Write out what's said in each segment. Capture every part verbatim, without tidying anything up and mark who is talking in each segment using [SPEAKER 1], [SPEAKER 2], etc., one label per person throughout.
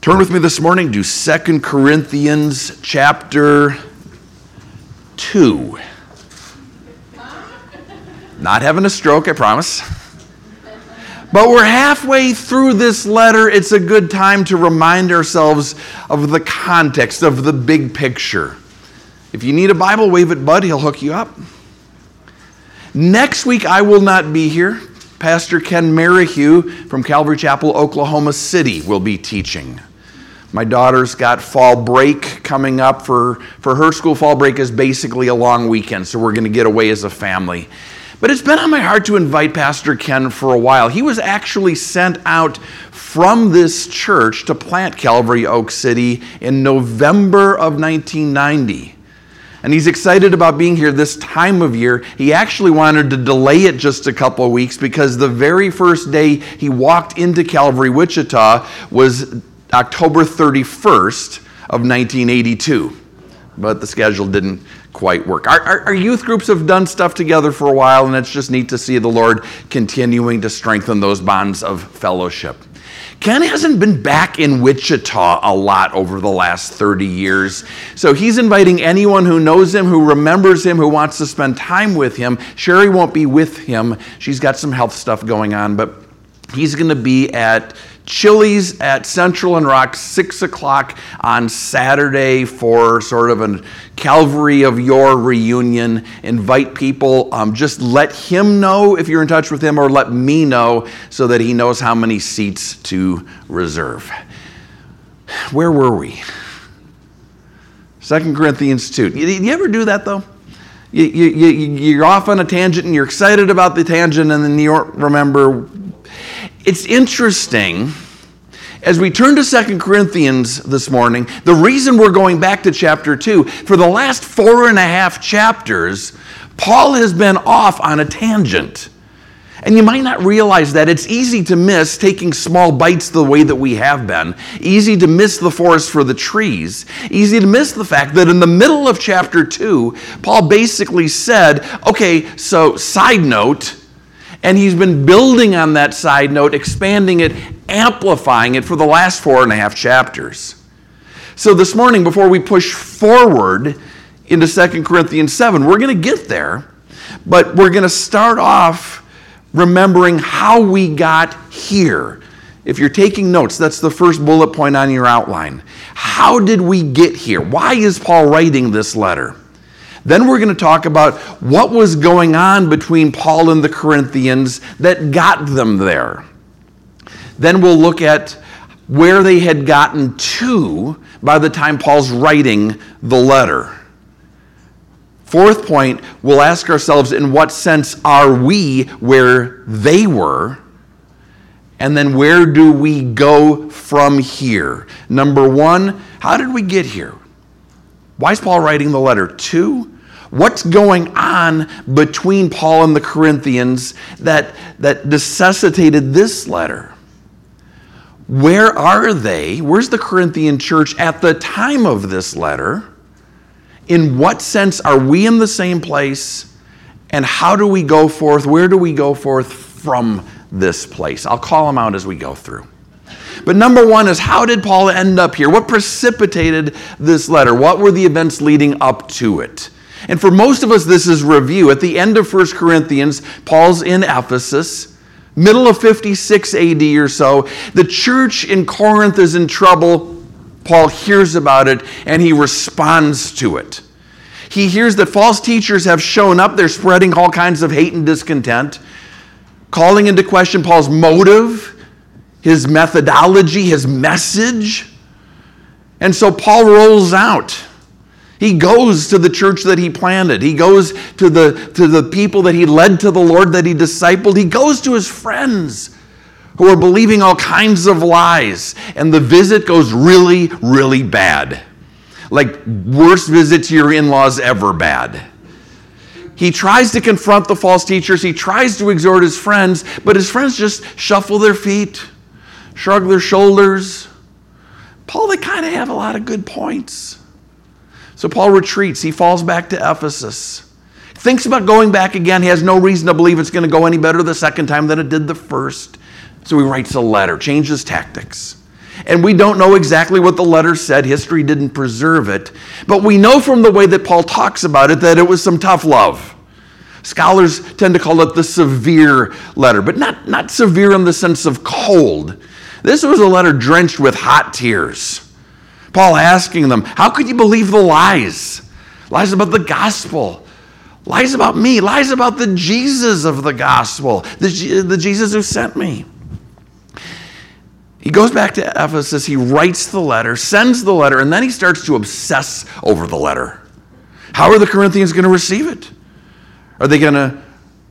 [SPEAKER 1] Turn with me this morning to Second Corinthians chapter two. Not having a stroke, I promise. But we're halfway through this letter. It's a good time to remind ourselves of the context, of the big picture. If you need a Bible, wave at Bud. He'll hook you up. Next week, I will not be here. Pastor Ken Merrihew from Calvary Chapel, Oklahoma City will be teaching. My daughter's got fall break coming up. For, for her school, fall break is basically a long weekend, so we're going to get away as a family. But it's been on my heart to invite Pastor Ken for a while. He was actually sent out from this church to plant Calvary Oak City in November of nineteen ninety. And he's excited about being here this time of year. He actually wanted to delay it just a couple of weeks because the very first day he walked into Calvary, Wichita was October thirty-first of nineteen eighty-two. But the schedule didn't quite work. Our, our, our youth groups have done stuff together for a while, and it's just neat to see the Lord continuing to strengthen those bonds of fellowship. Ken hasn't been back in Wichita a lot over the last thirty years, so he's inviting anyone who knows him, who remembers him, who wants to spend time with him. Sherry won't be with him. She's got some health stuff going on, but he's going to be at Chili's at Central and Rock, six o'clock on Saturday for sort of a Calvary of Your reunion. Invite people. Um, just let him know if you're in touch with him, or let me know so that he knows how many seats to reserve. Where were we? Second Corinthians two. You, you ever do that, though? You, you, you, you're off on a tangent, and you're excited about the tangent, and then you don't remember. It's interesting, as we turn to Second Corinthians this morning, the reason we're going back to chapter two, for the last four and a half chapters, Paul has been off on a tangent. And you might not realize that. It's easy to miss taking small bites the way that we have been. Easy to miss the forest for the trees. Easy to miss the fact that in the middle of chapter two, Paul basically said, okay, so side note, and he's been building on that side note, expanding it, amplifying it for the last four and a half chapters. So this morning, before we push forward into Second Corinthians seven, we're going to get there, but we're going to start off remembering how we got here. If you're taking notes, that's the first bullet point on your outline. How did we get here? Why is Paul writing this letter? Then we're going to talk about what was going on between Paul and the Corinthians that got them there. Then we'll look at where they had gotten to by the time Paul's writing the letter. Fourth point, we'll ask ourselves, in what sense are we where they were? And then where do we go from here? Number one, how did we get here? Why is Paul writing the letter? Two, what's going on between Paul and the Corinthians that, that necessitated this letter? Where are they? Where's the Corinthian church at the time of this letter? In what sense are we in the same place? And how do we go forth? Where do we go forth from this place? I'll call them out as we go through. But number one is, how did Paul end up here? What precipitated this letter? What were the events leading up to it? And for most of us, this is review. At the end of First Corinthians, Paul's in Ephesus, middle of fifty-six A D or so. The church in Corinth is in trouble. Paul hears about it, and he responds to it. He hears that false teachers have shown up. They're spreading all kinds of hate and discontent, calling into question Paul's motive, his methodology, his message. And so Paul rolls out. He goes to the church that he planted. He goes to the, to the people that he led to the Lord, that he discipled. He goes to his friends who are believing all kinds of lies. And the visit goes really, really bad. Like worst visit to your in-laws ever bad. He tries to confront the false teachers. He tries to exhort his friends, but his friends just shuffle their feet, shrug their shoulders. Paul, they kind of have a lot of good points. So Paul retreats. He falls back to Ephesus. Thinks about going back again. He has no reason to believe it's going to go any better the second time than it did the first. So he writes a letter, changes tactics. And we don't know exactly what the letter said. History didn't preserve it. But we know from the way that Paul talks about it that it was some tough love. Scholars tend to call it the severe letter, but not, not severe in the sense of cold. This was a letter drenched with hot tears. Paul asking them, how could you believe the lies? Lies about the gospel. Lies about me. Lies about the Jesus of the gospel. The, the Jesus who sent me. He goes back to Ephesus. He writes the letter, sends the letter, and then he starts to obsess over the letter. How are the Corinthians going to receive it? Are they going to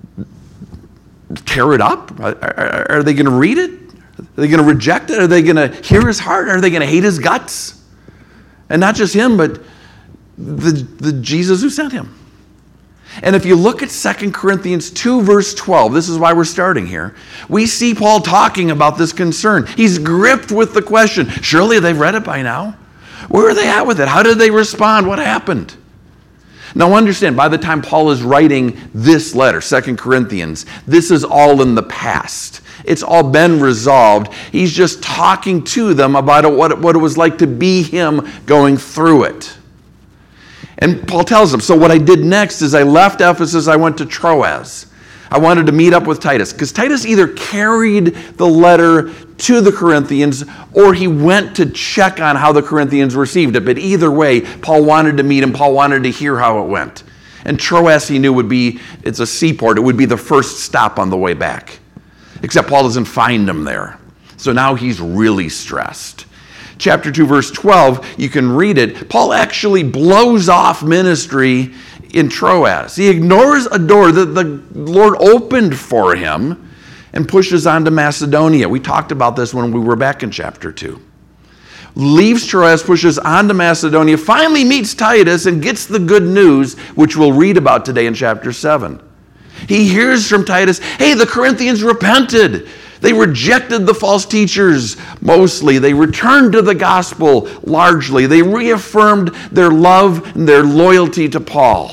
[SPEAKER 1] tear it up? Are, are, are they going to read it? Are they going to reject it? Are they going to hear his heart? Are they going to hate his guts? And not just him, but the, the Jesus who sent him. And if you look at Second Corinthians two, verse twelve, this is why we're starting here, we see Paul talking about this concern. He's gripped with the question. Surely they've read it by now. Where are they at with it? How did they respond? What happened? Now understand, by the time Paul is writing this letter, Second Corinthians, this is all in the past. It's all been resolved. He's just talking to them about what it, what it was like to be him going through it. And Paul tells them, so what I did next is I left Ephesus, I went to Troas. I wanted to meet up with Titus, because Titus either carried the letter to the Corinthians or he went to check on how the Corinthians received it. But either way, Paul wanted to meet him. Paul wanted to hear how it went. And Troas, he knew, would be, it's a seaport. It would be the first stop on the way back. Except Paul doesn't find him there. So now he's really stressed. Chapter two, verse twelve, you can read it. Paul actually blows off ministry in Troas. He ignores a door that the Lord opened for him and pushes on to Macedonia. We talked about this when we were back in chapter two. Leaves Troas, pushes on to Macedonia, finally meets Titus and gets the good news, which we'll read about today in chapter seven. He hears from Titus, hey, the Corinthians repented. They rejected the false teachers mostly. They returned to the gospel largely. They reaffirmed their love and their loyalty to Paul.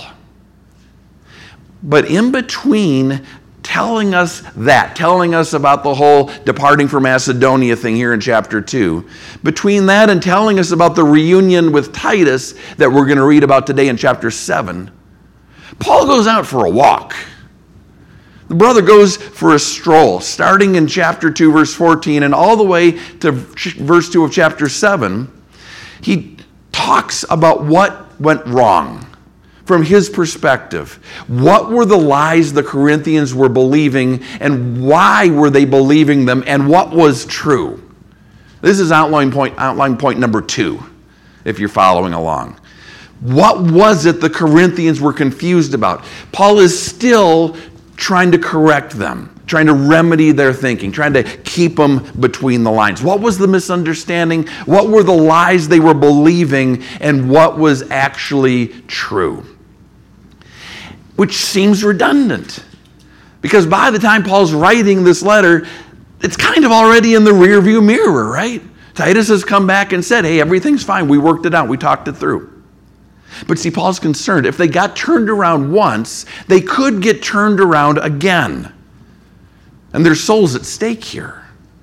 [SPEAKER 1] But in between telling us that, telling us about the whole departing for Macedonia thing here in chapter two, between that and telling us about the reunion with Titus that we're going to read about today in chapter seven, Paul goes out for a walk. The brother goes for a stroll, starting in chapter two, verse fourteen, and all the way to verse two of chapter seven. He talks about what went wrong from his perspective. What were the lies the Corinthians were believing, and why were they believing them, and what was true? This is outline point, outline point number two, if you're following along. What was it the Corinthians were confused about? Paul is still trying to correct them, trying to remedy their thinking, trying to keep them between the lines. What was the misunderstanding? What were the lies they were believing? And what was actually true? Which seems redundant, because by the time Paul's writing this letter, it's kind of already in the rearview mirror, right? Titus has come back and said, hey, everything's fine. We worked it out. We talked it through. But see, Paul's concerned. If they got turned around once, they could get turned around again. And there's souls at stake here.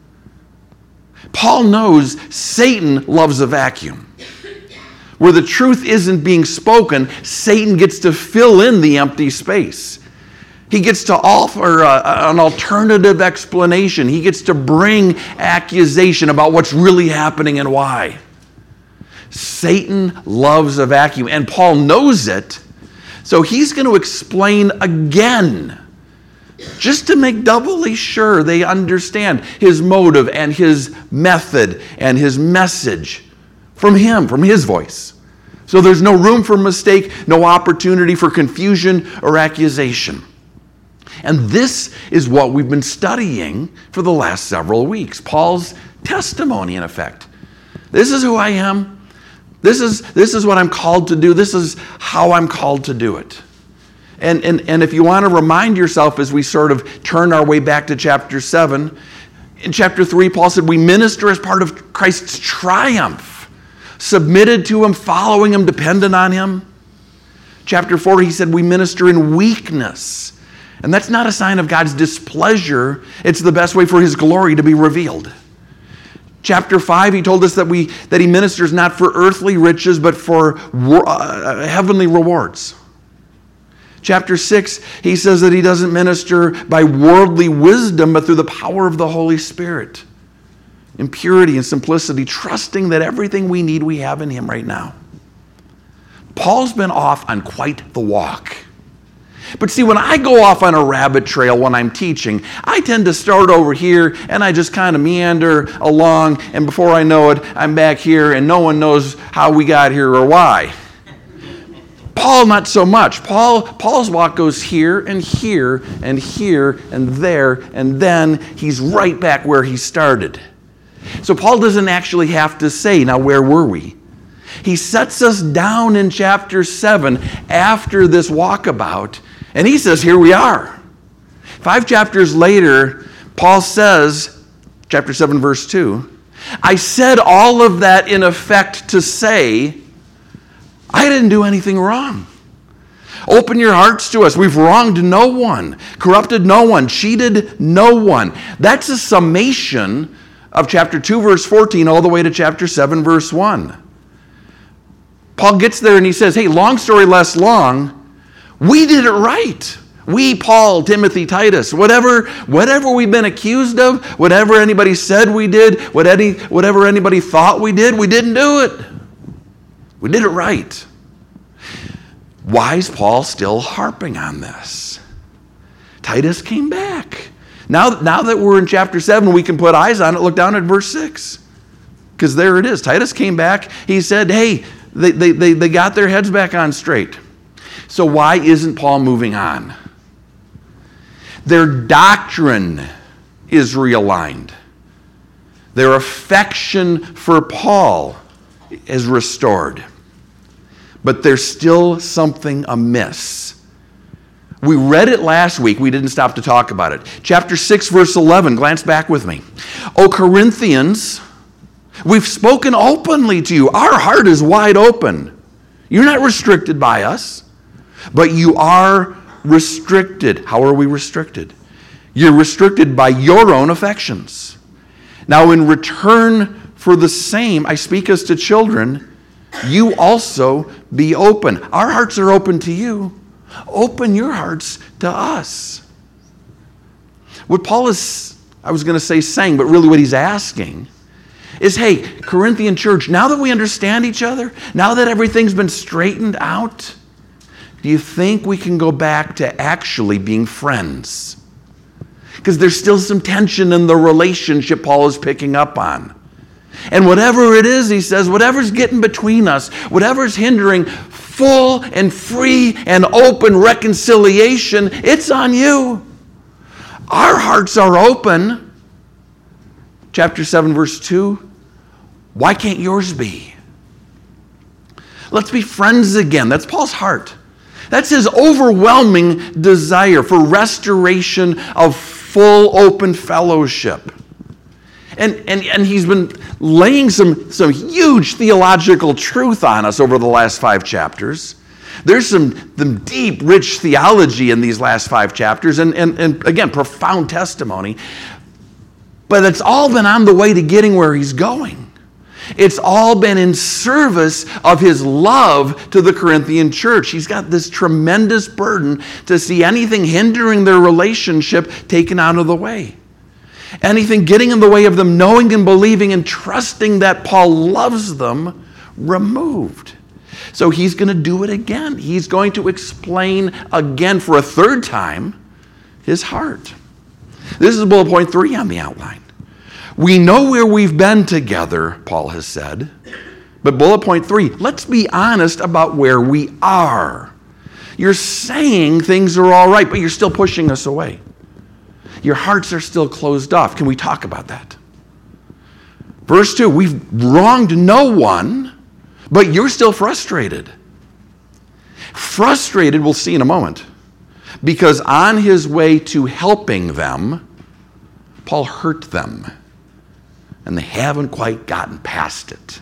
[SPEAKER 1] Paul knows Satan loves a vacuum. Where the truth isn't being spoken, Satan gets to fill in the empty space. He gets to offer a, an alternative explanation. He gets to bring accusation about what's really happening and why. Satan loves a vacuum, and Paul knows it, so he's going to explain again, just to make doubly sure they understand his motive and his method and his message from him, from his voice. So there's no room for mistake, no opportunity for confusion or accusation. And this is what we've been studying for the last several weeks, Paul's testimony, in effect. This is who I am. This is, this is what I'm called to do. This is how I'm called to do it. And, and, and if you want to remind yourself as we sort of turn our way back to chapter seven, in chapter three, Paul said, we minister as part of Christ's triumph, submitted to him, following him, dependent on him. Chapter four, he said, we minister in weakness. And that's not a sign of God's displeasure. It's the best way for his glory to be revealed. Chapter five, he told us that we that he ministers not for earthly riches, but for uh, heavenly rewards. Chapter six, he says that he doesn't minister by worldly wisdom, but through the power of the Holy Spirit. In purity and simplicity, trusting that everything we need we have in him right now. Paul's been off on quite the walk. But see, when I go off on a rabbit trail when I'm teaching, I tend to start over here and I just kind of meander along, and before I know it, I'm back here and no one knows how we got here or why. Paul, not so much. Paul, Paul's walk goes here and here and here and there, and then he's right back where he started. So Paul doesn't actually have to say, now where were we? He sets us down in chapter seven after this walkabout, and he says, here we are. Five chapters later, Paul says, chapter seven, verse two, I said all of that in effect to say, I didn't do anything wrong. Open your hearts to us. We've wronged no one, corrupted no one, cheated no one. That's a summation of chapter two, verse fourteen, all the way to chapter seven, verse one. Paul gets there and he says, hey, long story less long, we did it right. We, Paul, Timothy, Titus, whatever, whatever we've been accused of, whatever anybody said we did, what any, whatever anybody thought we did, we didn't do it. We did it right. Why is Paul still harping on this? Titus came back. Now, now that we're in chapter seven, we can put eyes on it. Look down at verse six. Because there it is. Titus came back. He said, hey, they, they, they, they got their heads back on straight. So why isn't Paul moving on? Their doctrine is realigned. Their affection for Paul is restored. But there's still something amiss. We read it last week. We didn't stop to talk about it. Chapter six, verse eleven. Glance back with me. O Corinthians, we've spoken openly to you. Our heart is wide open. You're not restricted by us, but you are restricted. How are we restricted? You're restricted by your own affections. Now, in return for the same, I speak as to children, you also be open. Our hearts are open to you. Open your hearts to us. What Paul is, I was going to say saying, but really what he's asking is, hey, Corinthian church, now that we understand each other, now that everything's been straightened out, do you think we can go back to actually being friends? Because there's still some tension in the relationship Paul is picking up on. And whatever it is, he says, whatever's getting between us, whatever's hindering full and free and open reconciliation, it's on you. Our hearts are open. Chapter seven, verse two. Why can't yours be? Let's be friends again. That's Paul's heart. That's his overwhelming desire for restoration of full open fellowship. And, and, and he's been laying some, some huge theological truth on us over the last five chapters. There's some, some deep, rich theology in these last five chapters, and, and, and again, profound testimony. But it's all been on the way to getting where he's going. It's all been in service of his love to the Corinthian church. He's got this tremendous burden to see anything hindering their relationship taken out of the way. Anything getting in the way of them knowing and believing and trusting that Paul loves them, removed. So he's going to do it again. He's going to explain again for a third time his heart. This is bullet point three on the outline. We know where we've been together, Paul has said. But bullet point three, let's be honest about where we are. You're saying things are all right, but you're still pushing us away. Your hearts are still closed off. Can we talk about that? Verse two, we've wronged no one, but you're still frustrated. Frustrated, we'll see in a moment, because on his way to helping them, Paul hurt them, and they haven't quite gotten past it.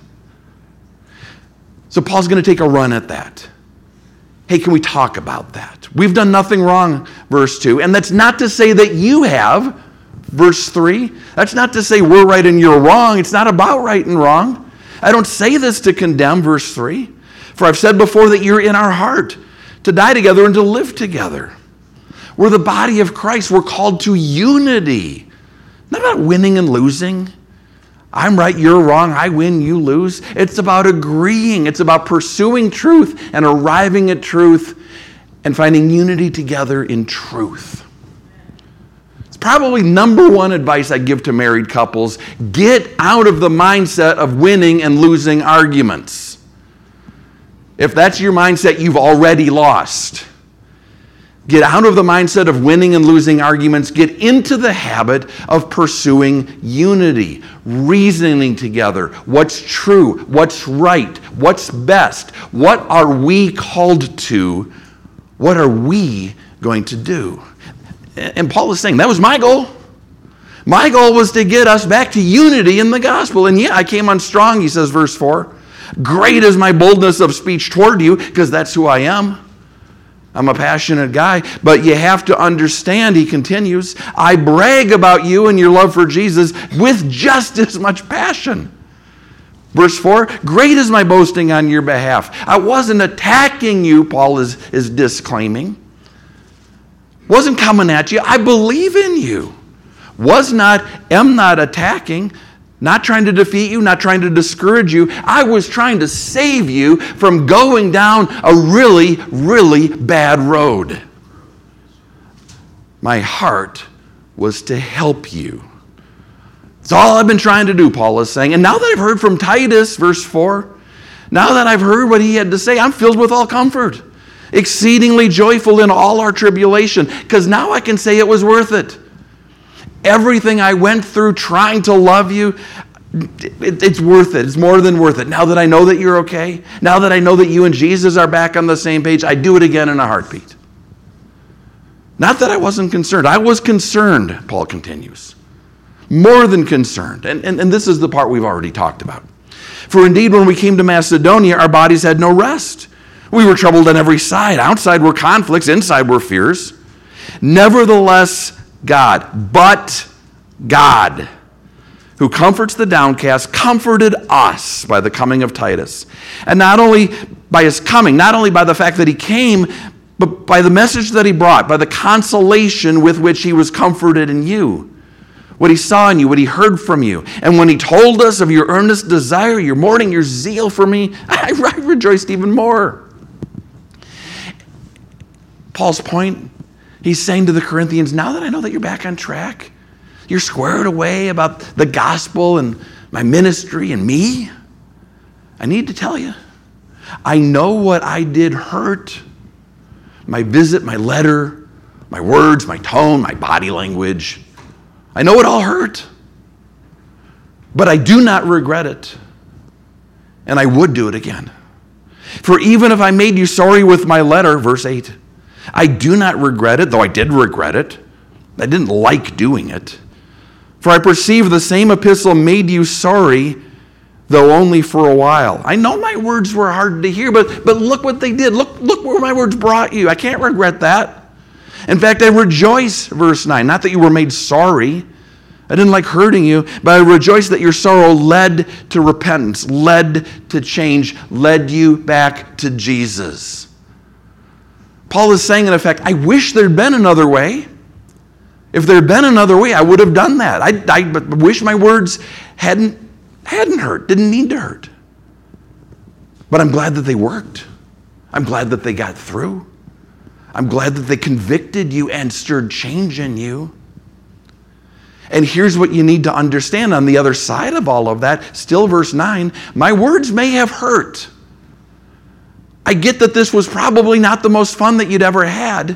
[SPEAKER 1] So Paul's going to take a run at that. Hey, can we talk about that? We've done nothing wrong, verse two. And that's not to say that you have, Verse three, that's not to say we're right and you're wrong. It's not about right and wrong. I don't say this to condemn, verse three. For I've said before that you're in our heart, to die together and to live together. We're the body of Christ. We're called to unity. Not about winning and losing. I'm right, you're wrong, I win, you lose. It's about agreeing. It's about pursuing truth and arriving at truth and finding unity together in truth. It's probably number one advice I give to married couples. Get out of the mindset of winning and losing arguments. If that's your mindset, you've already lost. Get out of the mindset of winning and losing arguments. Get into the habit of pursuing unity, reasoning together. What's true? What's right? What's best? What are we called to? What are we going to do? And Paul is saying, that was my goal. My goal was to get us back to unity in the gospel. And yeah, I came on strong, he says, verse four. Great is my boldness of speech toward you, because that's who I am. I'm a passionate guy, but you have to understand, he continues, I brag about you and your love for Jesus with just as much passion. Verse four, great is my boasting on your behalf. I wasn't attacking you, Paul is, is disclaiming. Wasn't coming at you. I believe in you. Was not, am not attacking. Not trying to defeat you, not trying to discourage you. I was trying to save you from going down a really, really bad road. My heart was to help you. It's all I've been trying to do, Paul is saying. And now that I've heard from Titus, verse four, now that I've heard what he had to say, I'm filled with all comfort, exceedingly joyful in all our tribulation, because now I can say it was worth it. Everything I went through trying to love you, it, it's worth it. It's more than worth it. Now that I know that you're okay, now that I know that you and Jesus are back on the same page, I do it again in a heartbeat. Not that I wasn't concerned. I was concerned, Paul continues. More than concerned. And, and, and this is the part we've already talked about. For indeed, when we came to Macedonia, our bodies had no rest. We were troubled on every side. Outside were conflicts, inside were fears. Nevertheless, God, but God, who comforts the downcast, comforted us by the coming of Titus. And not only by his coming, not only by the fact that he came, but by the message that he brought, by the consolation with which he was comforted in you. What he saw in you, what he heard from you. And when he told us of your earnest desire, your mourning, your zeal for me, I, I rejoiced even more. Paul's point, he's saying to the Corinthians, now that I know that you're back on track, you're squared away about the gospel and my ministry and me, I need to tell you, I know what I did hurt. My visit, my letter, my words, my tone, my body language. I know it all hurt. But I do not regret it. And I would do it again. For even if I made you sorry with my letter, verse eight, I do not regret it, though I did regret it. I didn't like doing it. For I perceive the same epistle made you sorry, though only for a while. I know my words were hard to hear, but, but look what they did. Look, look where my words brought you. I can't regret that. In fact, I rejoice, verse nine, not that you were made sorry. I didn't like hurting you, but I rejoice that your sorrow led to repentance, led to change, led you back to Jesus. Paul is saying, in effect, I wish there'd been another way. If there'd been another way, I would have done that. I, I wish my words hadn't, hadn't hurt, didn't need to hurt. But I'm glad that they worked. I'm glad that they got through. I'm glad that they convicted you and stirred change in you. And here's what you need to understand on the other side of all of that. Still verse nine, my words may have hurt. I get that this was probably not the most fun that you'd ever had,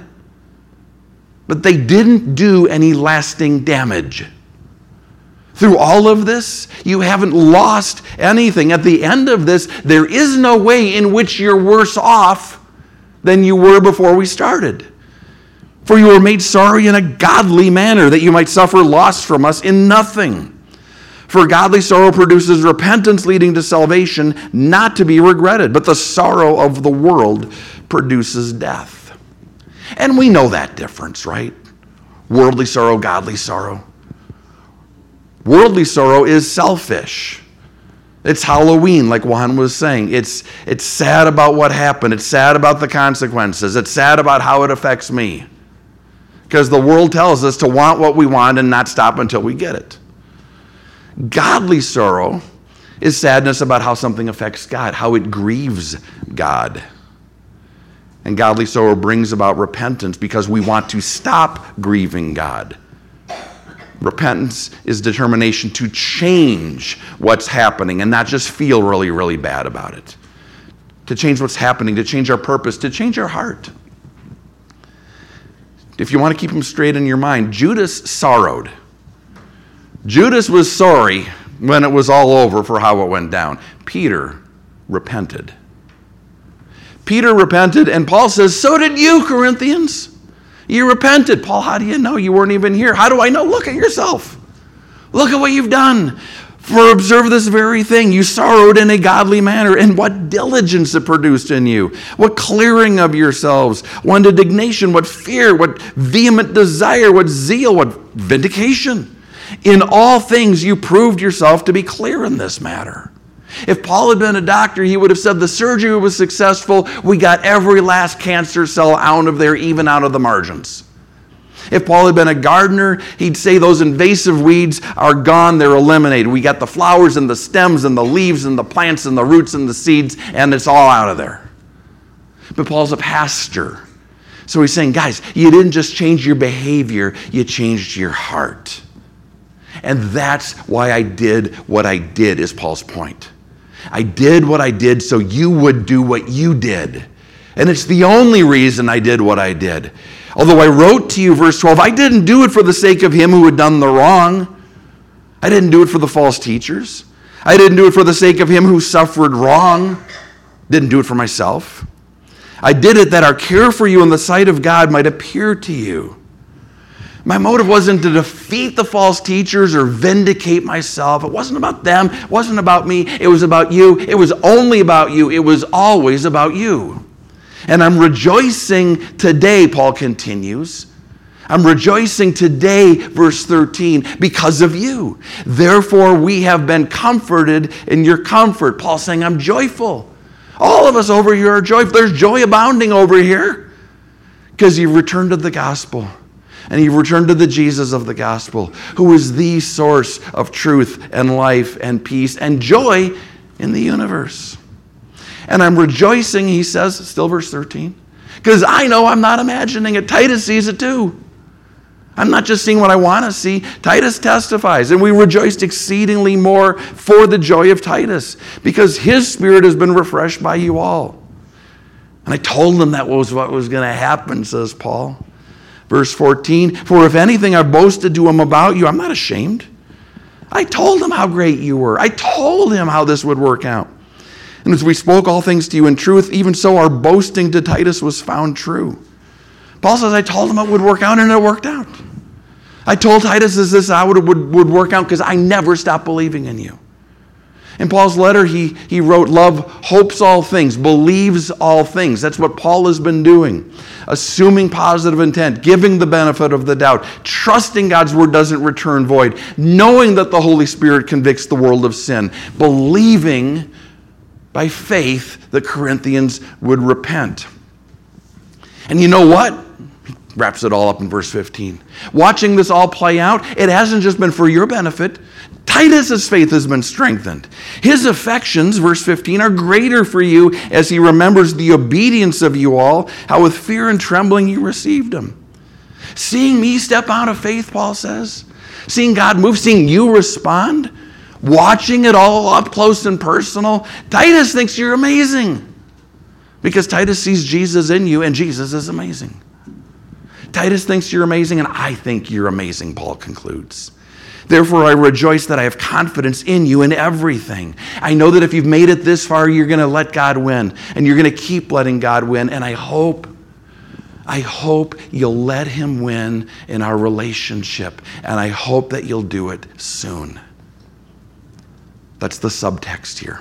[SPEAKER 1] but they didn't do any lasting damage. Through all of this, you haven't lost anything. At the end of this, there is no way in which you're worse off than you were before we started. For you were made sorry in a godly manner, that you might suffer loss from us in nothing. For godly sorrow produces repentance leading to salvation, not to be regretted, but the sorrow of the world produces death. And we know that difference, right? Worldly sorrow, godly sorrow. Worldly sorrow is selfish. It's Halloween, like Juan was saying. It's, it's sad about what happened. It's sad about the consequences. It's sad about how it affects me. Because the world tells us to want what we want and not stop until we get it. Godly sorrow is sadness about how something affects God, how it grieves God. And godly sorrow brings about repentance because we want to stop grieving God. Repentance is determination to change what's happening and not just feel really, really bad about it. To change what's happening, to change our purpose, to change our heart. If you want to keep them straight in your mind, Judas sorrowed. Judas was sorry when it was all over for how it went down. Peter repented. Peter repented, and Paul says, so did you, Corinthians. You repented. Paul, how do you know? You weren't even here. How do I know? Look at yourself. Look at what you've done. For observe this very thing. You sorrowed in a godly manner. And what diligence it produced in you. What clearing of yourselves. What indignation. What fear. What vehement desire. What zeal. What vindication. In all things you proved yourself to be clear in this matter. If Paul had been a doctor, he would have said the surgery was successful. We got every last cancer cell out of there, even out of the margins. If Paul had been a gardener, he'd say those invasive weeds are gone, they're eliminated. We got the flowers and the stems and the leaves and the plants and the roots and the seeds, and it's all out of there. But Paul's a pastor. So he's saying, guys, you didn't just change your behavior, you changed your heart. And that's why I did what I did, is Paul's point. I did what I did so you would do what you did. And it's the only reason I did what I did. Although I wrote to you, verse twelve, I didn't do it for the sake of him who had done the wrong. I didn't do it for the false teachers. I didn't do it for the sake of him who suffered wrong. Didn't do it for myself. I did it that our care for you in the sight of God might appear to you. My motive wasn't to defeat the false teachers or vindicate myself. It wasn't about them. It wasn't about me. It was about you. It was only about you. It was always about you. And I'm rejoicing today, Paul continues. I'm rejoicing today, verse thirteen, because of you. Therefore, we have been comforted in your comfort. Paul's saying, I'm joyful. All of us over here are joyful. There's joy abounding over here because you've returned to the gospel. And you've returned to the Jesus of the gospel, who is the source of truth and life and peace and joy in the universe. And I'm rejoicing, he says, still verse thirteen, because I know I'm not imagining it. Titus sees it too. I'm not just seeing what I want to see. Titus testifies, and we rejoiced exceedingly more for the joy of Titus, because his spirit has been refreshed by you all. And I told him that was what was going to happen, says Paul. Verse fourteen, for if anything I boasted to him about you, I'm not ashamed. I told him how great you were. I told him how this would work out. And as we spoke all things to you in truth, even so our boasting to Titus was found true. Paul says, I told him it would work out, and it worked out. I told Titus this is how it would, would work out because I never stopped believing in you. In Paul's letter, he, he wrote, love hopes all things, believes all things. That's what Paul has been doing. Assuming positive intent, giving the benefit of the doubt, trusting God's word doesn't return void, knowing that the Holy Spirit convicts the world of sin, believing by faith the Corinthians would repent. And you know what? He wraps it all up in verse fifteen. Watching this all play out, it hasn't just been for your benefit. Titus's faith has been strengthened. His affections, verse fifteen, are greater for you as he remembers the obedience of you all, how with fear and trembling you received him. Seeing me step out of faith, Paul says, seeing God move, seeing you respond, watching it all up close and personal, Titus thinks you're amazing because Titus sees Jesus in you and Jesus is amazing. Titus thinks you're amazing and I think you're amazing, Paul concludes. Therefore, I rejoice that I have confidence in you in everything. I know that if you've made it this far, you're going to let God win, and you're going to keep letting God win. And I hope, I hope you'll let him win in our relationship, and I hope that you'll do it soon. That's the subtext here.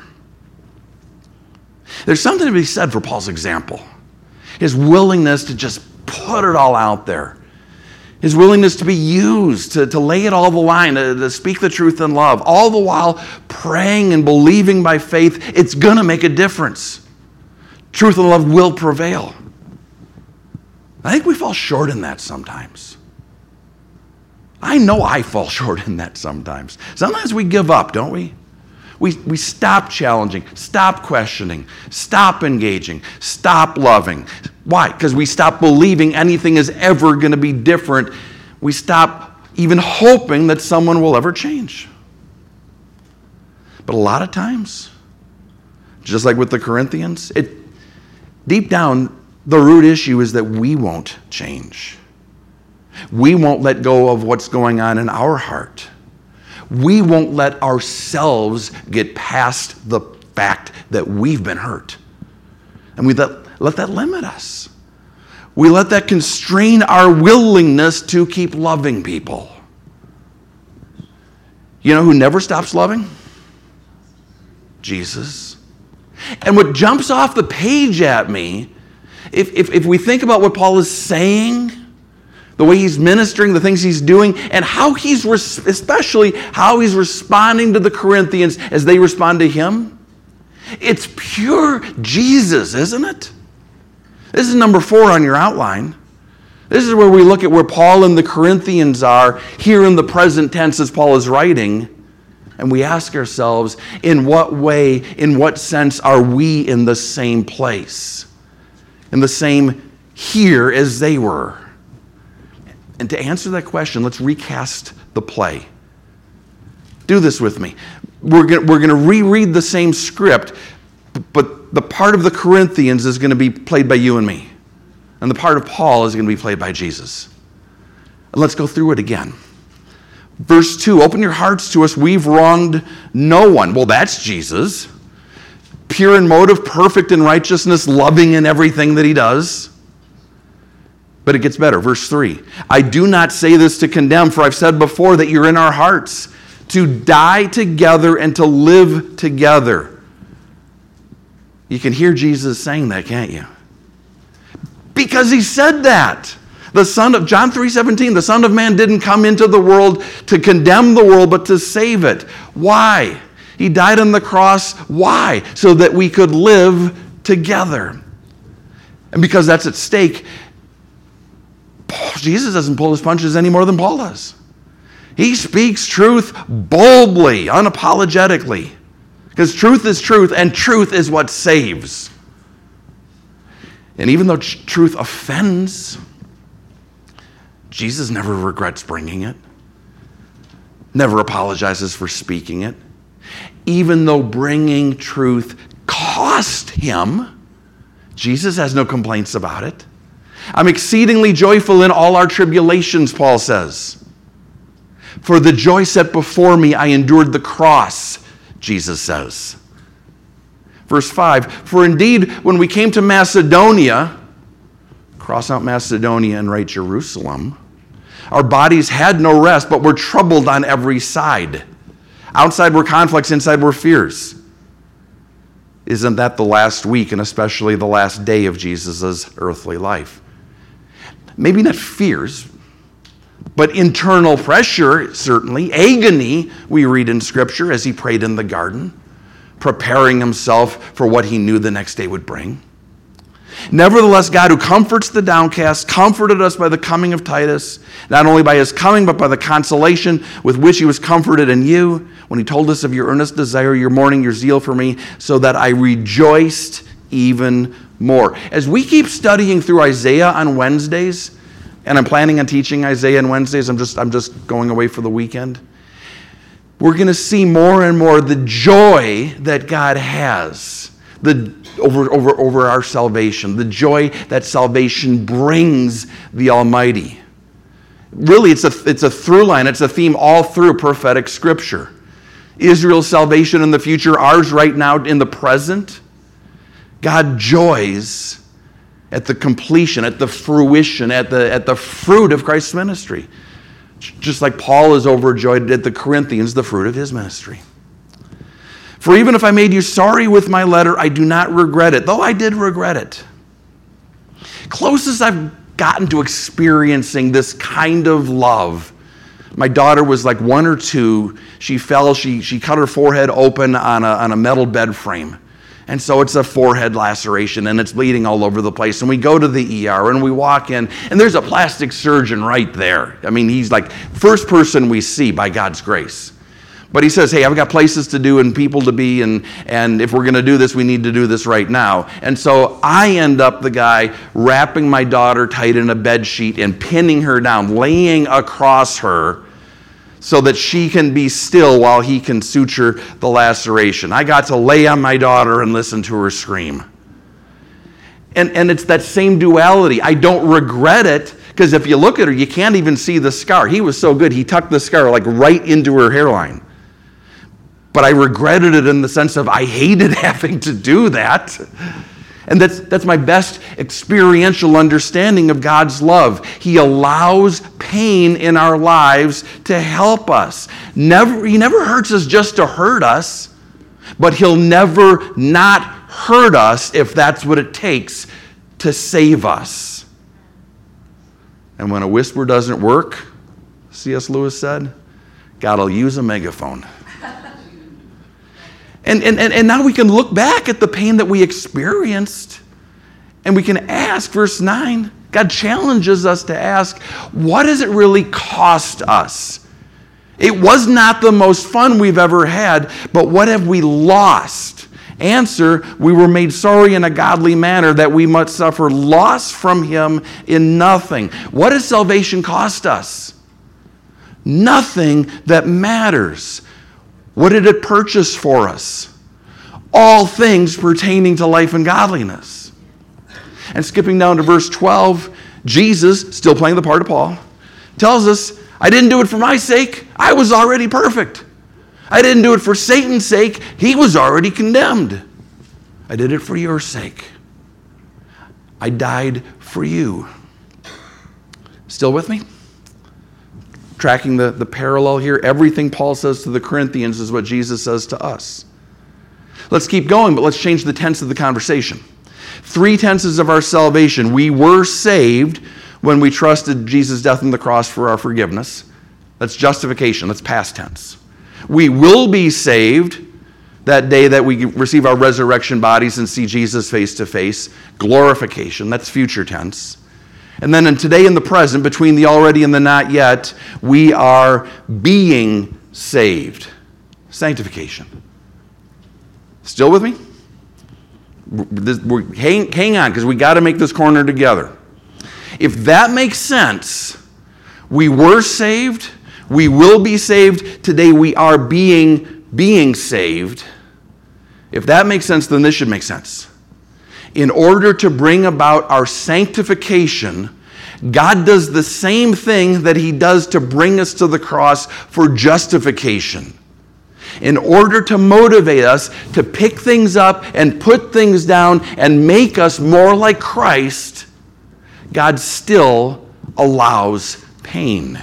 [SPEAKER 1] There's something to be said for Paul's example, his willingness to just put it all out there. His willingness to be used, to, to lay it all the line, to, to speak the truth in love, all the while praying and believing by faith, it's going to make a difference. Truth and love will prevail. I think we fall short in that sometimes. I know I fall short in that sometimes. Sometimes we give up, don't we? We, we stop challenging, stop questioning, stop engaging, stop loving. Why? Because we stop believing anything is ever going to be different. We stop even hoping that someone will ever change. But a lot of times, just like with the Corinthians, it deep down, the root issue is that we won't change. We won't let go of what's going on in our heart. We won't let ourselves get past the fact that we've been hurt. And we let, let that limit us. We let that constrain our willingness to keep loving people. You know who never stops loving? Jesus. And what jumps off the page at me, if, if, if we think about what Paul is saying, the way he's ministering, the things he's doing, and how he's, res- especially how he's responding to the Corinthians as they respond to him, it's pure Jesus, isn't it? This is number four on your outline. This is where we look at where Paul and the Corinthians are here in the present tense as Paul is writing, and we ask ourselves, in what way, in what sense are we in the same place? In the same here as they were? And to answer that question, let's recast the play. Do this with me. We're going we're going to reread the same script, but the part of the Corinthians is going to be played by you and me. And the part of Paul is going to be played by Jesus. And let's go through it again. Verse two, open your hearts to us. We've wronged no one. Well, that's Jesus. Pure in motive, perfect in righteousness, loving in everything that he does. But it gets better. Verse three, I do not say this to condemn, for I've said before that you're in our hearts, to die together and to live together. You can hear Jesus saying that, can't you? Because he said that. The Son of, John three seventeen, the Son of Man didn't come into the world to condemn the world, but to save it. Why? He died on the cross. Why? So that we could live together. And because that's at stake, Jesus doesn't pull his punches any more than Paul does. He speaks truth boldly, unapologetically. Because truth is truth, and truth is what saves. And even though truth offends, Jesus never regrets bringing it. Never apologizes for speaking it. Even though bringing truth cost him, Jesus has no complaints about it. I'm exceedingly joyful in all our tribulations, Paul says. For the joy set before me, I endured the cross, Jesus says. Verse five, for indeed, when we came to Macedonia, cross out Macedonia and write Jerusalem, our bodies had no rest, but were troubled on every side. Outside were conflicts, inside were fears. Isn't that the last week, and especially the last day of Jesus' earthly life? Maybe not fears, but internal pressure, certainly. Agony, we read in Scripture, as he prayed in the garden, preparing himself for what he knew the next day would bring. Nevertheless, God, who comforts the downcast, comforted us by the coming of Titus, not only by his coming, but by the consolation with which he was comforted in you, when he told us of your earnest desire, your mourning, your zeal for me, so that I rejoiced even more. As we keep studying through Isaiah on Wednesdays, and I'm planning on teaching Isaiah on Wednesdays, I'm just, I'm just going away for the weekend, we're going to see more and more the joy that God has the, over, over, over our salvation, the joy that salvation brings the Almighty. Really, it's a, it's a through line, it's a theme all through prophetic Scripture. Israel's salvation in the future, ours right now in the present. God joys at the completion, at the fruition, at the, at the fruit of Christ's ministry. Just like Paul is overjoyed at the Corinthians, the fruit of his ministry. For even if I made you sorry with my letter, I do not regret it, though I did regret it. Closest I've gotten to experiencing this kind of love. My daughter was like one or two. She fell, she, she cut her forehead open on a, on a metal bed frame. And so it's a forehead laceration, and it's bleeding all over the place. And we go to the E R, and we walk in, and there's a plastic surgeon right there. I mean, he's like first person we see by God's grace. But he says, hey, I've got places to do and people to be, and, and if we're going to do this, we need to do this right now. And so I end up the guy wrapping my daughter tight in a bed sheet and pinning her down, laying across her, so that she can be still while he can suture the laceration. I got to lay on my daughter and listen to her scream. And, and it's that same duality. I don't regret it, because if you look at her, you can't even see the scar. He was so good, he tucked the scar like right into her hairline. But I regretted it in the sense of I hated having to do that. And that's that's my best experiential understanding of God's love. He allows pain in our lives to help us. Never, he never hurts us just to hurt us, but he'll never not hurt us if that's what it takes to save us. And when a whisper doesn't work, C S Lewis said, God will use a megaphone. And, and, and now we can look back at the pain that we experienced, and we can ask, verse nine, God challenges us to ask, what does it really cost us? It was not the most fun we've ever had, but what have we lost? Answer, we were made sorry in a godly manner that we must suffer loss from him in nothing. What does salvation cost us? Nothing that matters. What did it purchase for us? All things pertaining to life and godliness. And skipping down to verse twelve, Jesus, still playing the part of Paul, tells us, I didn't do it for my sake. I was already perfect. I didn't do it for Satan's sake. He was already condemned. I did it for your sake. I died for you. Still with me? Tracking the, the parallel here, everything Paul says to the Corinthians is what Jesus says to us. Let's keep going, but let's change the tense of the conversation. Three tenses of our salvation. We were saved when we trusted Jesus' death on the cross for our forgiveness. That's justification. That's past tense. We will be saved that day that we receive our resurrection bodies and see Jesus face to face. Glorification. That's future tense. And then in today and the present, between the already and the not yet, we are being saved. Sanctification. Still with me? We're, hang, hang on, because we got to make this corner together. If that makes sense, we were saved, we will be saved, today we are being, being saved. If that makes sense, then this should make sense. In order to bring about our sanctification, God does the same thing that he does to bring us to the cross for justification. In order to motivate us to pick things up and put things down and make us more like Christ, God still allows pain.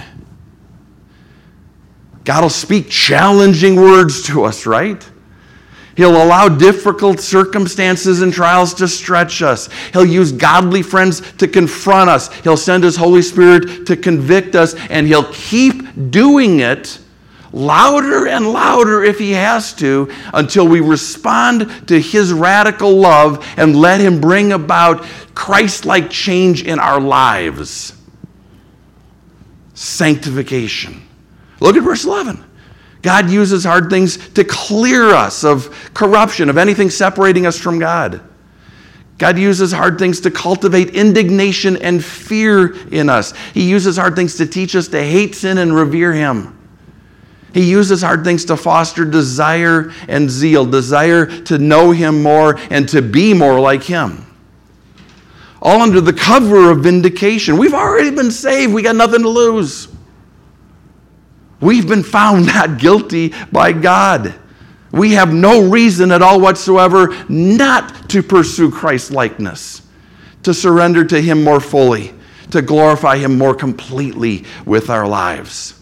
[SPEAKER 1] God will speak challenging words to us, right? He'll allow difficult circumstances and trials to stretch us. He'll use godly friends to confront us. He'll send his Holy Spirit to convict us, and he'll keep doing it louder and louder if he has to until we respond to his radical love and let him bring about Christ-like change in our lives. Sanctification. Look at verse eleven. God uses hard things to clear us of corruption, of anything separating us from God. God uses hard things to cultivate indignation and fear in us. He uses hard things to teach us to hate sin and revere him. He uses hard things to foster desire and zeal, desire to know him more and to be more like him. All under the cover of vindication. We've already been saved. We got nothing to lose. We've been found not guilty by God. We have no reason at all whatsoever not to pursue Christ-likeness, to surrender to him more fully, to glorify him more completely with our lives.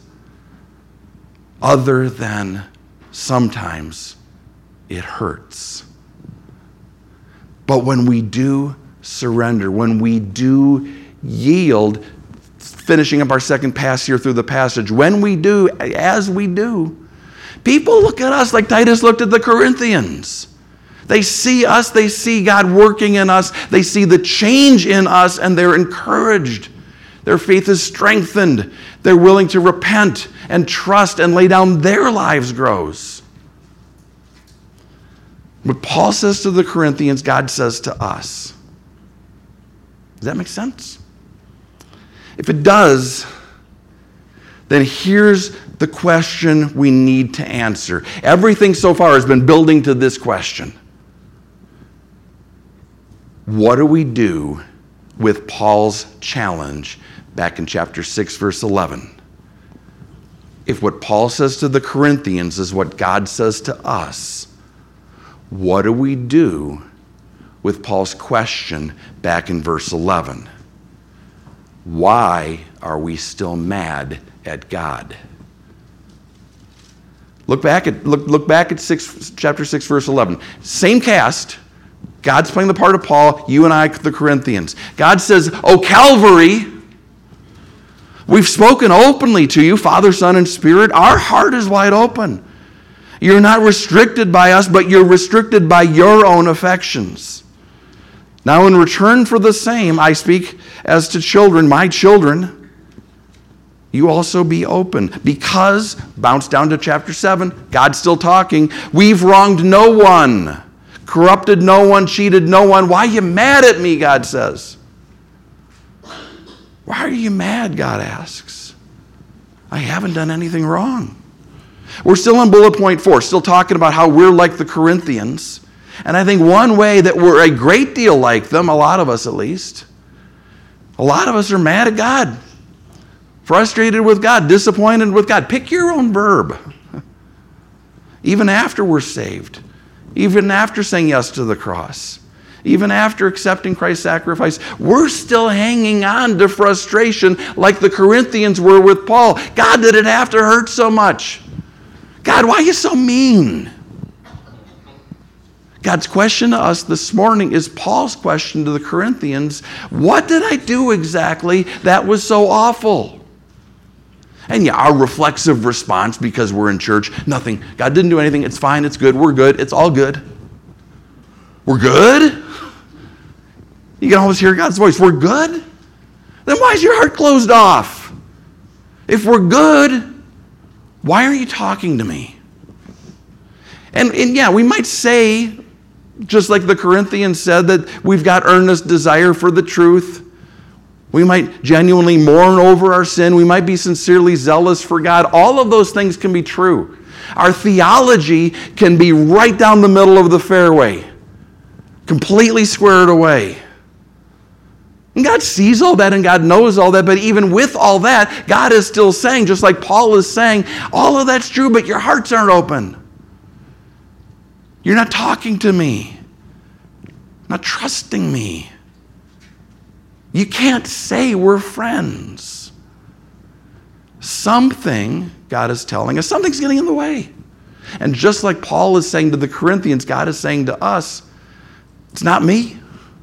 [SPEAKER 1] Other than sometimes it hurts. But when we do surrender, when we do yield, finishing up our second pass here through the passage, when we do, as we do, people look at us like Titus looked at the Corinthians. They see us, they see God working in us, they see the change in us, and they're encouraged. Their faith is strengthened. They're willing to repent and trust and lay down their lives grows. What Paul says to the Corinthians, God says to us. Does that make sense? If it does, then here's the question we need to answer. Everything so far has been building to this question. What do we do with Paul's challenge back in chapter six, verse eleven? If what Paul says to the Corinthians is what God says to us, what do we do with Paul's question back in verse eleven? Why are we still mad at God? Look back at look, look back at six, chapter six, verse eleven. Same cast. God's playing the part of Paul, you and I, the Corinthians. God says, "O Calvary, we've spoken openly to you, Father, Son, and Spirit. Our heart is wide open. You're not restricted by us, but you're restricted by your own affections. Now in return for the same, I speak as to children, my children, you also be open." Because, bounce down to chapter seven, God's still talking. We've wronged no one, corrupted no one, cheated no one. Why are you mad at me, God says. Why are you mad, God asks. I haven't done anything wrong. We're still on bullet point four, still talking about how we're like the Corinthians. And I think one way that we're a great deal like them, a lot of us at least, a lot of us are mad at God, frustrated with God, disappointed with God. Pick your own verb. Even after we're saved, even after saying yes to the cross, even after accepting Christ's sacrifice, we're still hanging on to frustration like the Corinthians were with Paul. God, did it have to hurt so much? God, why are you so mean? God's question to us this morning is Paul's question to the Corinthians. What did I do exactly that was so awful? And yeah, our reflexive response, because we're in church, nothing. God didn't do anything. It's fine. It's good. We're good. It's all good. We're good? You can always hear God's voice. We're good? Then why is your heart closed off? If we're good, why aren't you talking to me? And, and yeah, we might say, just like the Corinthians said, that we've got earnest desire for the truth. We might genuinely mourn over our sin. We might be sincerely zealous for God. All of those things can be true. Our theology can be right down the middle of the fairway, completely squared away. And God sees all that and God knows all that, but even with all that, God is still saying, just like Paul is saying, all of that's true, but your hearts aren't open. You're not talking to me, not trusting me. You can't say we're friends. Something, God is telling us, something's getting in the way. And just like Paul is saying to the Corinthians, God is saying to us, it's not me.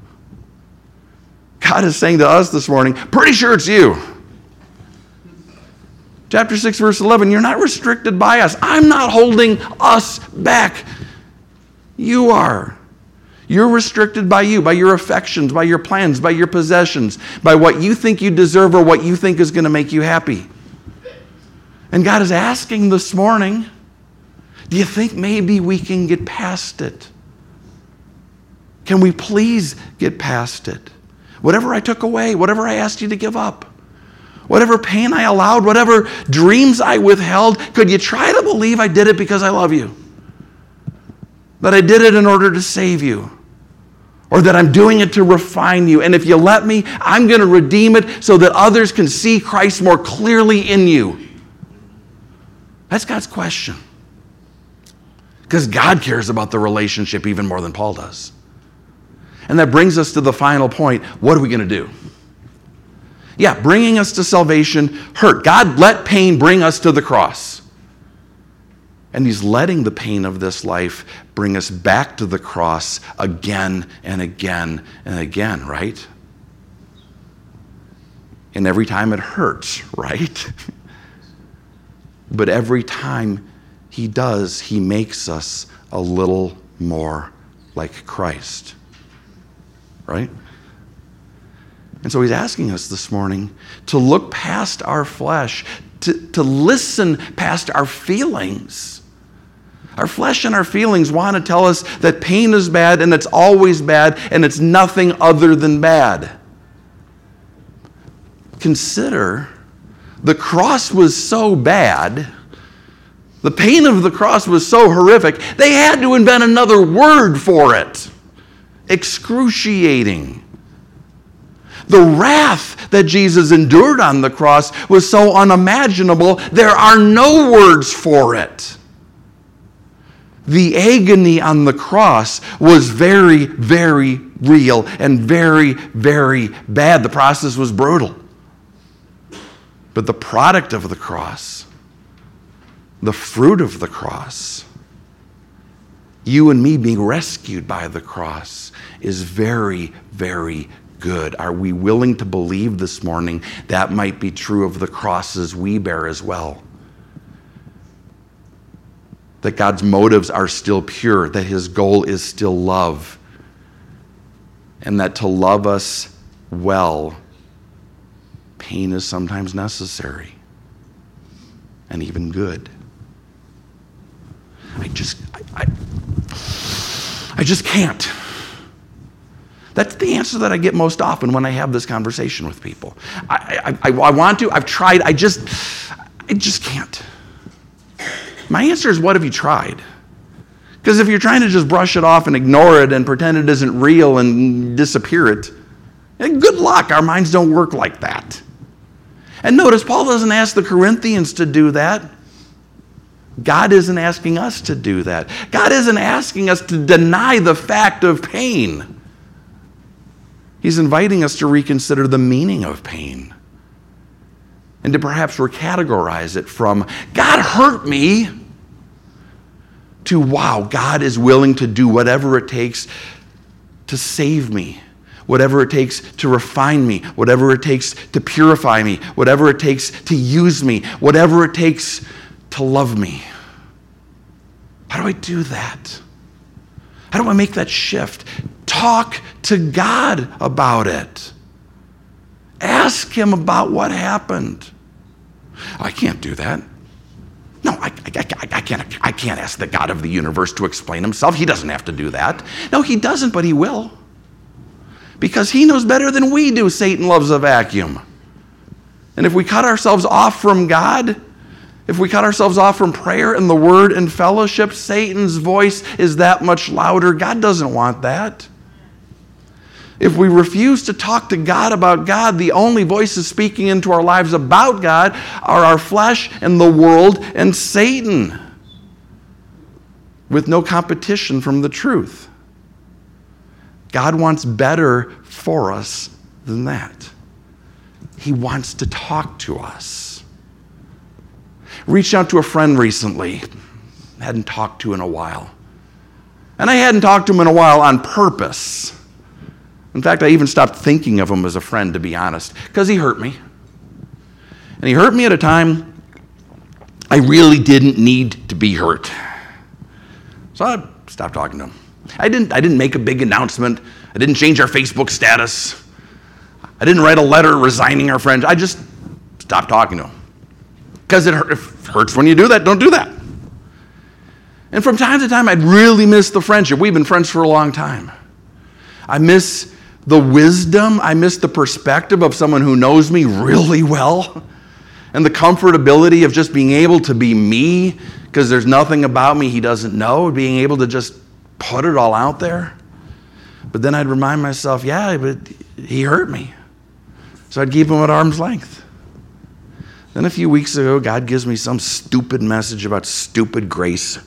[SPEAKER 1] God is saying to us this morning, pretty sure it's you. Chapter six, verse eleven, you're not restricted by us. I'm not holding us back. You are. You're restricted by you, by your affections, by your plans, by your possessions, by what you think you deserve or what you think is going to make you happy. And God is asking this morning, do you think maybe we can get past it? Can we please get past it? Whatever I took away, whatever I asked you to give up, whatever pain I allowed, whatever dreams I withheld, could you try to believe I did it because I love you? That I did it in order to save you? Or that I'm doing it to refine you? And if you let me, I'm going to redeem it so that others can see Christ more clearly in you. That's God's question. Because God cares about the relationship even more than Paul does. And that brings us to the final point. What are we going to do? Yeah, bringing us to salvation hurt. God let pain bring us to the cross. And he's letting the pain of this life bring us back to the cross again and again and again, right? And every time it hurts, right? But every time he does, he makes us a little more like Christ, right? And so he's asking us this morning to look past our flesh, to, to listen past our feelings. Our flesh and our feelings want to tell us that pain is bad and it's always bad and it's nothing other than bad. Consider, the cross was so bad, the pain of the cross was so horrific, they had to invent another word for it. Excruciating. The wrath that Jesus endured on the cross was so unimaginable, there are no words for it. The agony on the cross was very, very real and very, very bad. The process was brutal. But the product of the cross, the fruit of the cross, you and me being rescued by the cross, is very, very good. Are we willing to believe this morning that might be true of the crosses we bear as well? That God's motives are still pure, that his goal is still love, and that to love us well, pain is sometimes necessary and even good. I just, I, I, I just can't. That's the answer that I get most often when I have this conversation with people. I, I, I, I want to, I've tried, I just, I just can't. My answer is, what have you tried? Because if you're trying to just brush it off and ignore it and pretend it isn't real and disappear it, good luck. Our minds don't work like that. And notice, Paul doesn't ask the Corinthians to do that. God isn't asking us to do that. God isn't asking us to deny the fact of pain. He's inviting us to reconsider the meaning of pain and to perhaps recategorize it from, God hurt me, to, wow, God is willing to do whatever it takes to save me, whatever it takes to refine me, whatever it takes to purify me, whatever it takes to use me, whatever it takes to love me. How do I do that? How do I make that shift? Talk to God about it. Ask him about what happened. I can't do that. No, I, I, I, I, can't, I can't ask the God of the universe to explain himself. He doesn't have to do that. No, he doesn't, but he will. Because he knows better than we do Satan loves a vacuum. And if we cut ourselves off from God, if we cut ourselves off from prayer and the word and fellowship, Satan's voice is that much louder. God doesn't want that. If we refuse to talk to God about God, the only voices speaking into our lives about God are our flesh and the world and Satan, with no competition from the truth. God wants better for us than that. He wants to talk to us. Reached out to a friend recently, hadn't talked to in a while. And I hadn't talked to him in a while on purpose. In fact, I even stopped thinking of him as a friend, to be honest, because he hurt me. And he hurt me at a time I really didn't need to be hurt. So I stopped talking to him. I didn't, I didn't make a big announcement. I didn't change our Facebook status. I didn't write a letter resigning our friends. I just stopped talking to him. Because it hurts when you do that. Don't do that. And from time to time, I'd really miss the friendship. We've been friends for a long time. I miss the wisdom, I miss the perspective of someone who knows me really well, and the comfortability of just being able to be me, because there's nothing about me he doesn't know, being able to just put it all out there. But then I'd remind myself, yeah, but he hurt me. So I'd keep him at arm's length. Then a few weeks ago, God gives me some stupid message about stupid grace.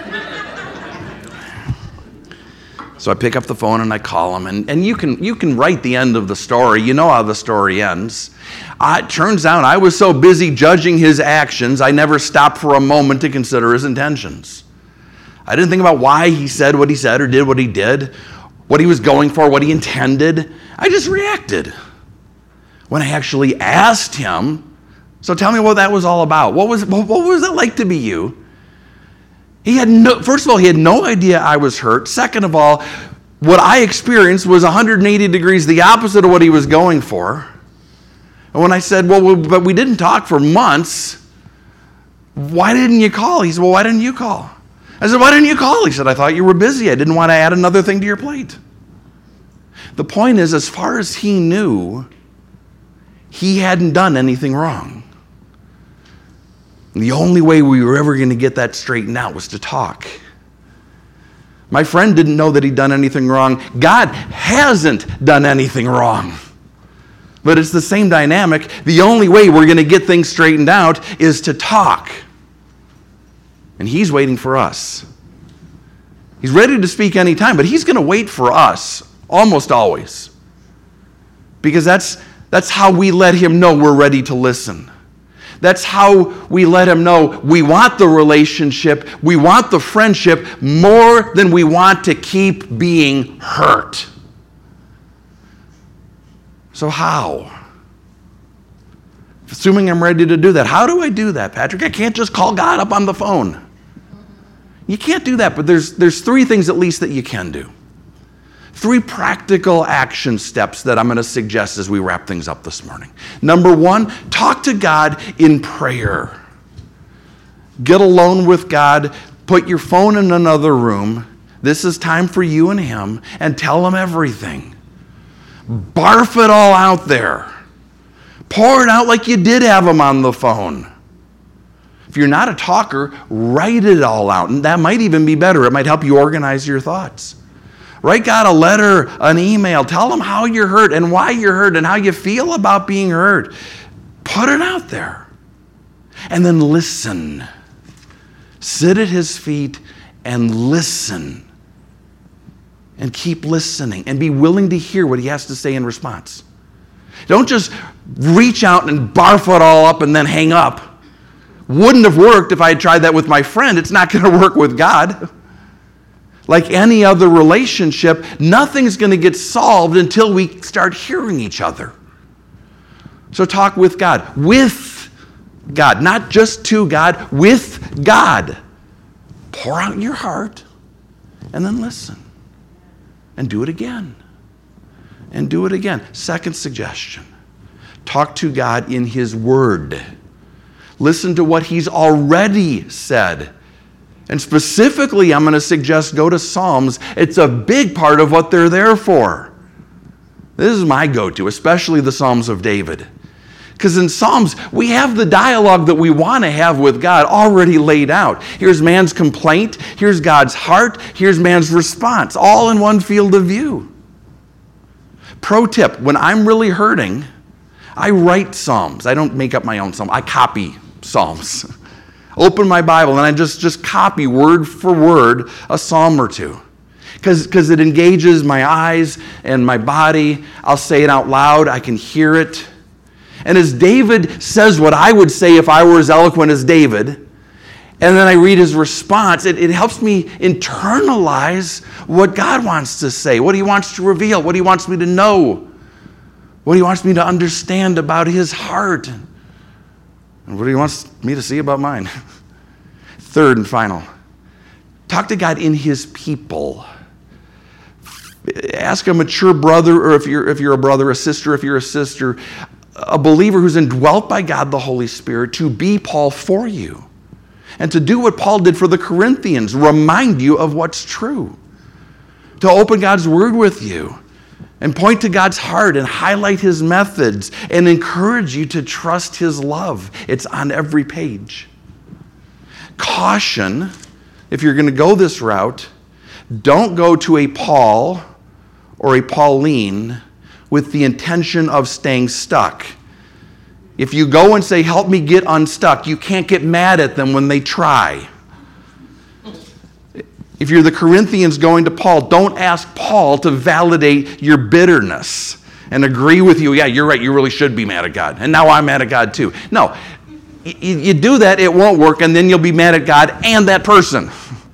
[SPEAKER 1] So I pick up the phone and I call him, and, and you can you can write the end of the story. You know how the story ends. Uh, it turns out I was so busy judging his actions, I never stopped for a moment to consider his intentions. I didn't think about why he said what he said or did what he did, what he was going for, what he intended. I just reacted. when I actually asked him, so tell me what that was all about. What was, what was it like to be you? He had no, first of all, he had no idea I was hurt. Second of all, what I experienced was one hundred eighty degrees the opposite of what he was going for. And when I said, well, but we didn't talk for months, why didn't you call? He said, well, why didn't you call? I said, why didn't you call? He said, I thought you were busy. I didn't want to add another thing to your plate. The point is, as far as he knew, he hadn't done anything wrong. And the only way we were ever going to get that straightened out was to talk. My friend didn't know that he'd done anything wrong. God hasn't done anything wrong. But it's the same dynamic. The only way we're going to get things straightened out is to talk. And he's waiting for us. He's ready to speak anytime, but he's going to wait for us almost always. Because that's, that's how we let him know we're ready to listen. That's how we let him know we want the relationship, we want the friendship more than we want to keep being hurt. So how? Assuming I'm ready to do that, how do I do that, Patrick? I can't just call God up on the phone. You can't do that, but there's, there's three things at least that you can do. Three practical action steps that I'm going to suggest as we wrap things up this morning. Number one, talk to God in prayer. Get alone with God. Put your phone in another room. This is time for you and him, and tell him everything. Barf it all out there. Pour it out like you did have him on the phone. If you're not a talker, write it all out, and that might even be better. It might help you organize your thoughts. Write God a letter, an email. Tell him how you're hurt and why you're hurt and how you feel about being hurt. Put it out there. And then listen. Sit at his feet and listen. And keep listening and be willing to hear what he has to say in response. Don't just reach out and barf it all up and then hang up. Wouldn't have worked if I had tried that with my friend. It's not going to work with God. Like any other relationship, nothing's going to get solved until we start hearing each other. So talk with God. With God. Not just to God. With God. Pour out your heart and then listen. And do it again. And do it again. Second suggestion. Talk to God in his word. Listen to what he's already said. And specifically, I'm going to suggest go to Psalms. It's a big part of what they're there for. This is my go-to, especially the Psalms of David. Because in Psalms, we have the dialogue that we want to have with God already laid out. Here's man's complaint. Here's God's heart. Here's man's response, all in one field of view. Pro tip, when I'm really hurting, I write Psalms. I don't make up my own Psalm. I copy Psalms. Open my Bible and I just, just copy word for word a psalm or two. Because it engages my eyes and my body. I'll say it out loud. I can hear it. And as David says what I would say if I were as eloquent as David, and then I read his response, it, it helps me internalize what God wants to say, what he wants to reveal, what he wants me to know, what he wants me to understand about his heart. And what he wants me to see about mine. Third and final, talk to God in his people. Ask a mature brother, or if you're, if you're a brother, a sister, if you're a sister, a believer who's indwelt by God the Holy Spirit, to be Paul for you. And to do what Paul did for the Corinthians, remind you of what's true. To open God's word with you. And point to God's heart and highlight his methods and encourage you to trust his love. It's on every page. Caution, if you're going to go this route, don't go to a Paul or a Pauline with the intention of staying stuck. If you go and say, help me get unstuck, you can't get mad at them when they try. If you're the Corinthians going to Paul, don't ask Paul to validate your bitterness and agree with you. Yeah, you're right, you really should be mad at God. And now I'm mad at God too. No, you, you do that, it won't work, and then you'll be mad at God and that person.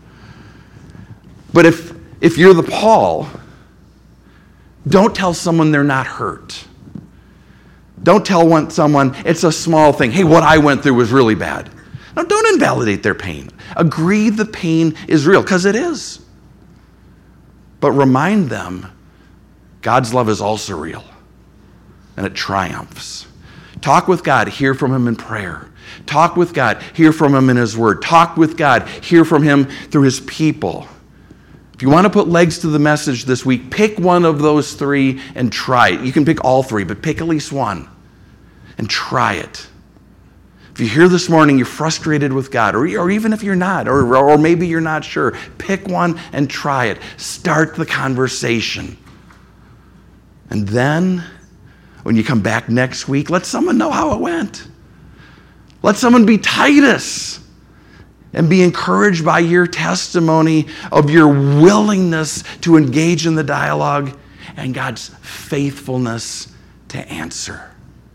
[SPEAKER 1] But if, if you're the Paul, don't tell someone they're not hurt. Don't tell one, someone it's a small thing. Hey, what I went through was really bad. No, don't invalidate their pain. Agree the pain is real, because it is. But remind them God's love is also real, and it triumphs. Talk with God, hear from him in prayer. Talk with God, hear from him in his word. Talk with God, hear from him through his people. If you want to put legs to the message this week, pick one of those three and try it. You can pick all three, but pick at least one and try it. If you're here this morning, you're frustrated with God, or, or even if you're not, or, or maybe you're not sure, pick one and try it. Start the conversation. And then, when you come back next week, let someone know how it went. Let someone be Titus and be encouraged by your testimony of your willingness to engage in the dialogue and God's faithfulness to answer.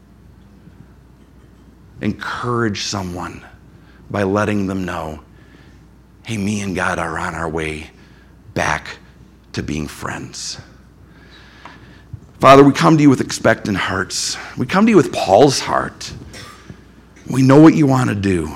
[SPEAKER 1] Encourage someone by letting them know, hey, me and God are on our way back to being friends. Father, we come to you with expectant hearts. We come to you with Paul's heart. We know what you want to do.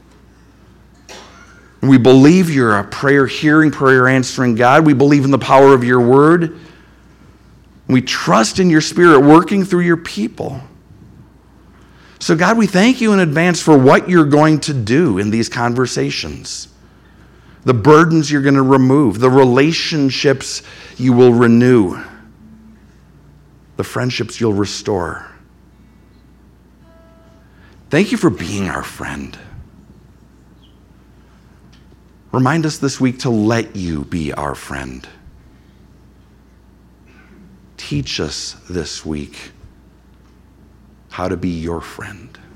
[SPEAKER 1] And we believe you're a prayer-hearing, prayer-answering God. We believe in the power of your word. We trust in your Spirit working through your people. So God, we thank you in advance for what you're going to do in these conversations. The burdens you're going to remove, the relationships you will renew, the friendships you'll restore. Thank you for being our friend. Remind us this week to let you be our friend. Teach us this week how to be your friend.